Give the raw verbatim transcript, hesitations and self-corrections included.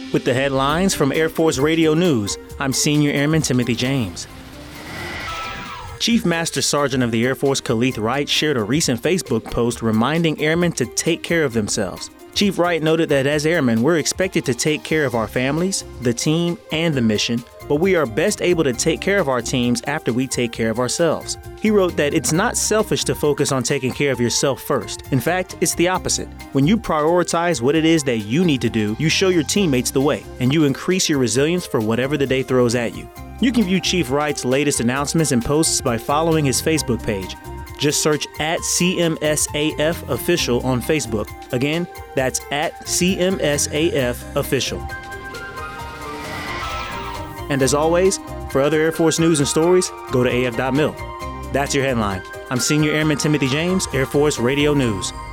With the headlines from Air Force Radio News, I'm Senior Airman Timothy James. Chief Master Sergeant of the Air Force Khalith Wright shared a recent Facebook post reminding airmen to take care of themselves. Chief Wright noted that as airmen, we're expected to take care of our families, the team, and the mission, but we are best able to take care of our teams after we take care of ourselves. He wrote that it's not selfish to focus on taking care of yourself first. In fact, it's the opposite. When you prioritize what it is that you need to do, you show your teammates the way, and you increase your resilience for whatever the day throws at you. You can view Chief Wright's latest announcements and posts by following his Facebook page. Just search at C M S A F Official on Facebook. Again, that's at C M S A F Official. And as always, for other Air Force news and stories, go to A F dot mil. That's your headline. I'm Senior Airman Timothy James, Air Force Radio News.